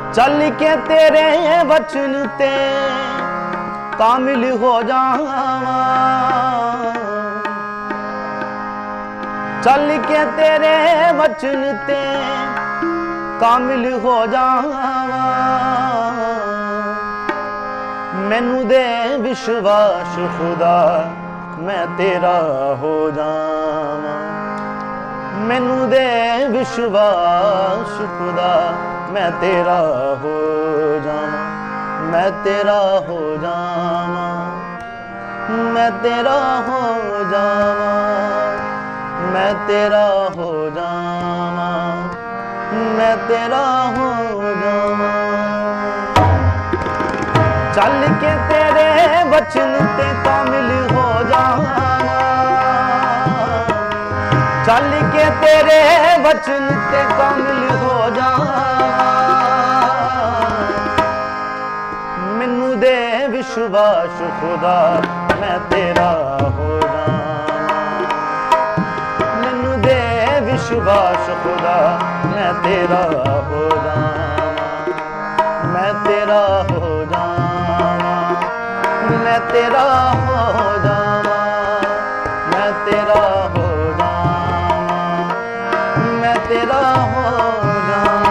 चल के तेरे वचन ते कामिल हो जावा, चल के तेरे वचन ते कामिल हो जावा। मैनू दे विश्वास खुदा मैं तेरा हो जावा, मैनू दे विश्वास खुदा मैं तेरा हो जावा, मैं तेरा हो जावा, मैं तेरा हो जावा, मैं तेरा हो जावा, मैं तेरा हो जावा। चल के तेरे वचन ते कामिल हो जावा, चल के तेरे वचन ते कामिल हो जावा। मैनू दे विश्वास खुदा मैं तेरा हो जावा, मैनू दे विश्वास खुदा मैं तेरा हो जावा, मैं तेरा हो जावा, मैं तेरा हो जावा, मैं तेरा हो जावा, मैं तेरा हो जावा।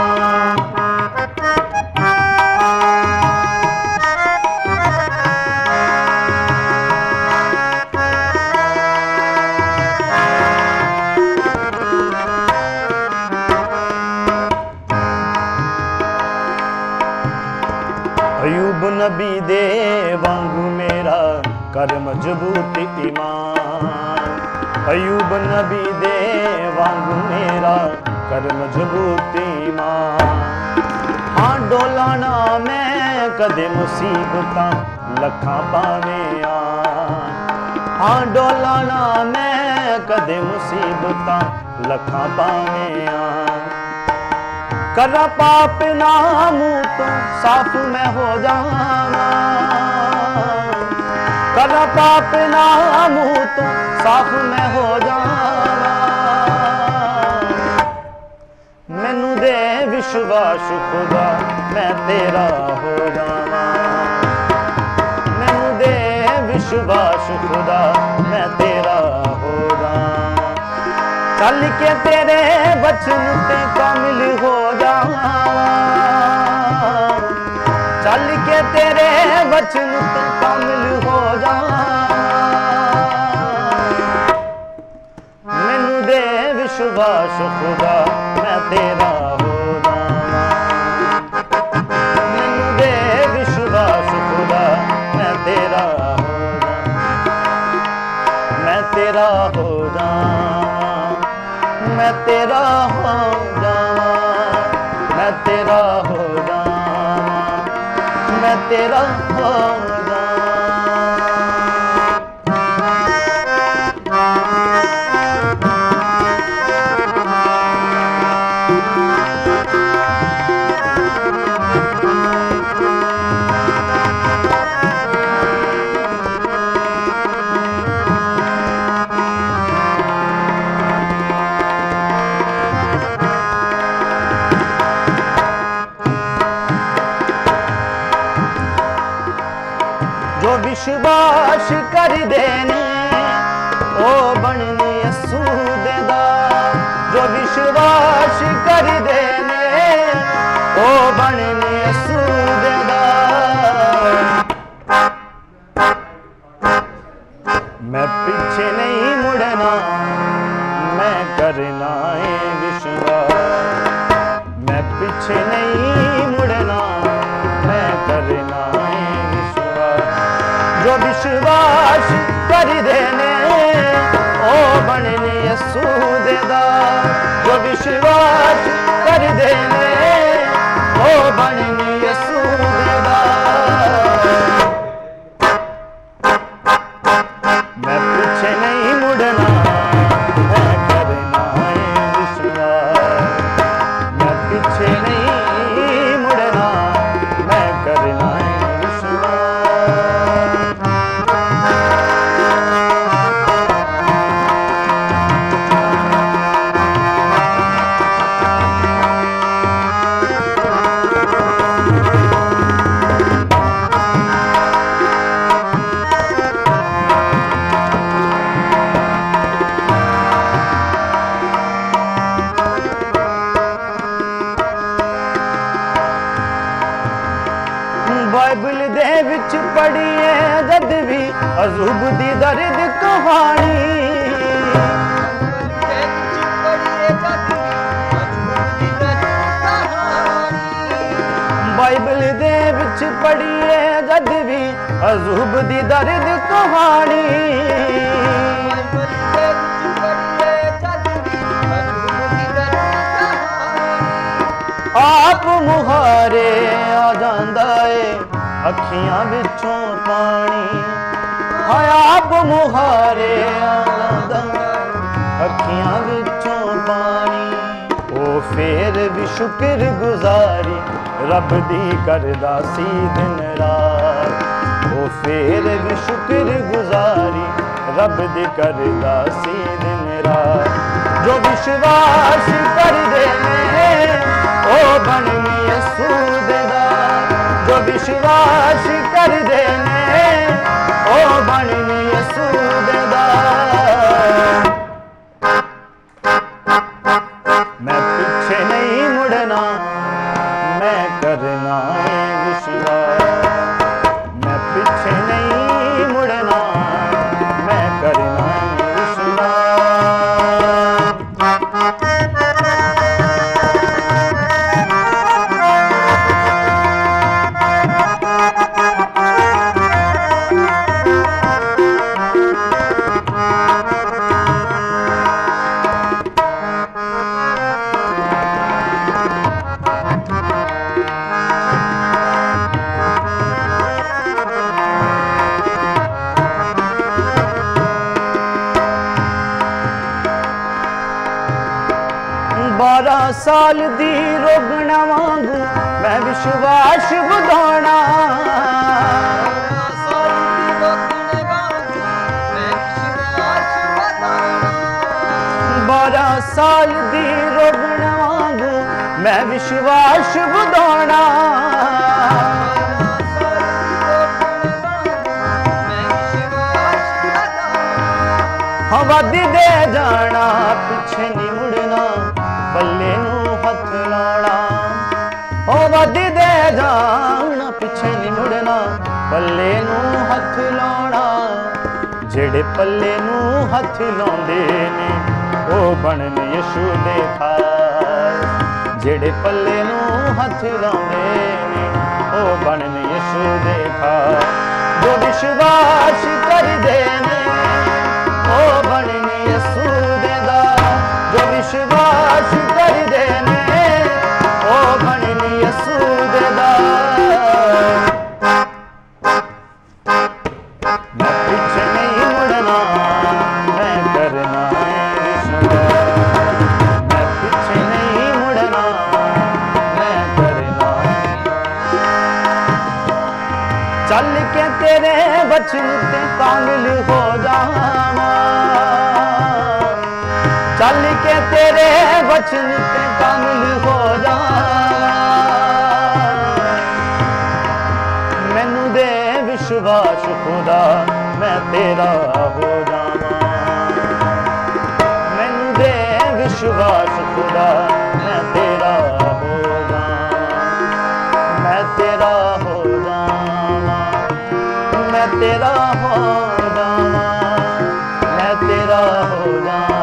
अयूब नबी दे वांगू मेरा कर मजबूत ईमान, अयूब नबी दे वांगू मेरा कर मजबूत ईमान। हाँ डोलाना मैं कदे मुसीबतां लखां पावें आन, हाँ डोलाना मैं कदे मुसीबतां लखां पावें आन। करा पाप ना मुँह तो साफ मैं हो जावा, करा पाप ना मुँह तो साफ मैं हो जावा। मैनू दे विश्वास खुदा मैं तेरा हो जावा, मैनू दे विश्वास खुदा मैं तेरा हो जावा। चल के तेरे वचन ते कामिल हो जावा, चल के तेरे वचन ते कामिल हो जावा। मैनू दे विश्वास खुदा मैं तेरा हो जावा, मैनू दे विश्वास खुदा मैं तेरा हो जावा, मैं तेरा हो जावा, मैं तेरा हो जावा, मैं तेरा हो जावा, मैं तेरा हो जावा। जो विश्वास कर देने ओ बनने सूदेदा, जो विश्वास कर देने ओ बनने सूदेदा। मैं पीछे नहीं मुड़ना मैं करना है विश्वास, मैं पीछे नहीं मुड़ना मैं करना है विश्वास। जो विश्वास कर देने ओ बनने सूदेदा, जो विश्वास कर देने ओ बनने सूदेदा। मैं पीछे नहीं मुड़ना मैं करना है विश्वास, मैं पीछे नहीं मुड़ना मैं करना है विश्वास। बाइबल दे विच पढ़िए जद भी अजूब दी दर्द कहानी बाइबल दे विच पढ़िए जद भी अजूब दी दर्द कहानी आप मुहारे आ जांदा है अखियां विचों पानी हाय आप मुहारे आ जांदा अखियां विचों पानी ओ फिर भी शुक्र गुजारी रब दी करदा सी दिन रात ओ फिर भी शुक्र गुजारी रब दी करदा सी दिन रात जो विश्वास कर दे ओ बननी सूदेदार जो विश्वास कर देने ओ बननी सूदेदार मैं पीछे नहीं मुड़ना मैं करना है विश्वास मैं पीछे नहीं मुड़ना मैं करना है विश्वास साल दी रोगना वांगू मैं विश्वास बुधाना 12 साल दी रोगना वांगू मैं विश्वास बुधाना हाँ वधी दे जाना पिछे नहीं मुड़ना पल्ले नू हथ लाना ओ वधी दे जाना पिछे नहीं मुड़ना पल्ले नू हथ लाना जेड़े पल्ले नू हथ लाउंदे ने ओ बनन यीशु दे खास जेड़े पल्ले नू हथ लाउंदे ने ओ बनन यीशु दे खास जो विश्वास कर दे ने ओ बनन यीशु दे दा जो विश्वास कर देने ओ बननी यीशु दे दा मैं पीछे नहीं मुड़ना मैं करना है विश्वास मैं पीछे नहीं मुड़ना मैं करना चल के तेरे वचन ते कामिल हो जावा चल के तेरे वचन पे कामिल हो जा मैनू दे विश्वास खुदा मैं तेरा हो जावा मैनू दे विश्वास खुदा मैं तेरा हो जावा मैं तेरा हो जावा मैं तेरा हो जावा मैं तेरा हो जावा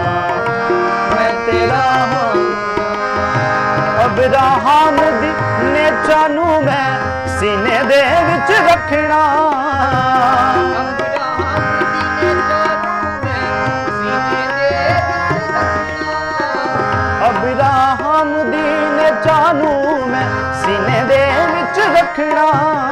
अब्राहम दी नेचा नू मैं सीने दे विच रखना अब्राहम दी नेचा नू मैं सीने दे विच रखना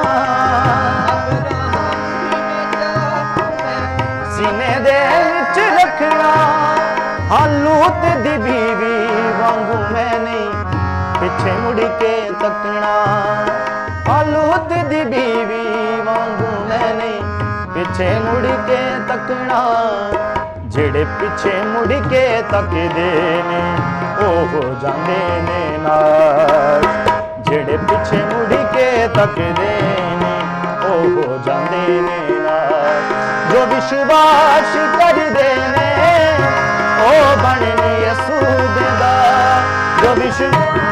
सीने दे विच रखना हाँ लूत दी बीवी वांगू मैं नहीं पिछे मुड़ के तकना लूत दी बीवी वांगू मैं नहीं पिछे मुड़ के तकना जेड़े पिछे मुड़ के तकदे ने ओ हो जांदे ने नाश जेड़े पिछे मुड़ के तकदे ने ओ हो जांदे ने नाश जो विश्वास कर दे ने ओ बननी यीशु दे दा जो विश्वास